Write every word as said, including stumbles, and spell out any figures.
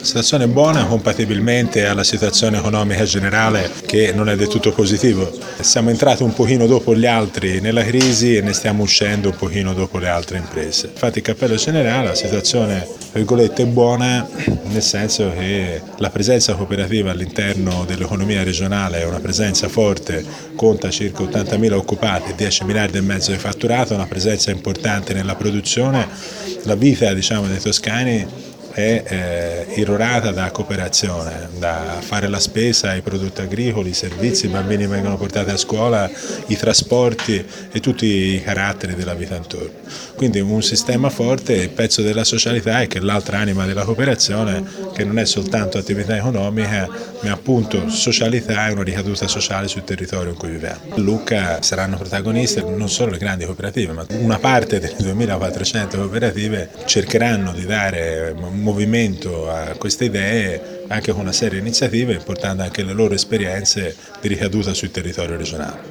Situazione buona compatibilmente alla situazione economica generale che non è del tutto positivo. Siamo entrati un pochino dopo gli altri nella crisi e ne stiamo uscendo un pochino dopo le altre imprese. Infatti il cappello generale, la situazione virgolette, è buona nel senso che la presenza cooperativa all'interno dell'economia regionale è una presenza forte, conta circa ottantamila occupati, dieci miliardi e mezzo di fatturato, una presenza importante nella produzione. La vita, diciamo, dei toscani è eh, irrorata da cooperazione, da fare la spesa, i prodotti agricoli, i servizi, i bambini vengono portati a scuola, i trasporti e tutti i caratteri della vita intorno. Quindi un sistema forte, il pezzo della socialità è che l'altra anima della cooperazione, che non è soltanto attività economica, ma appunto socialità e una ricaduta sociale sul territorio in cui viviamo. A Lucca saranno protagoniste non solo le grandi cooperative, ma una parte delle duemilaquattrocento cooperative cercheranno di dare movimento a queste idee anche con una serie di iniziative, portando anche le loro esperienze di ricaduta sul territorio regionale.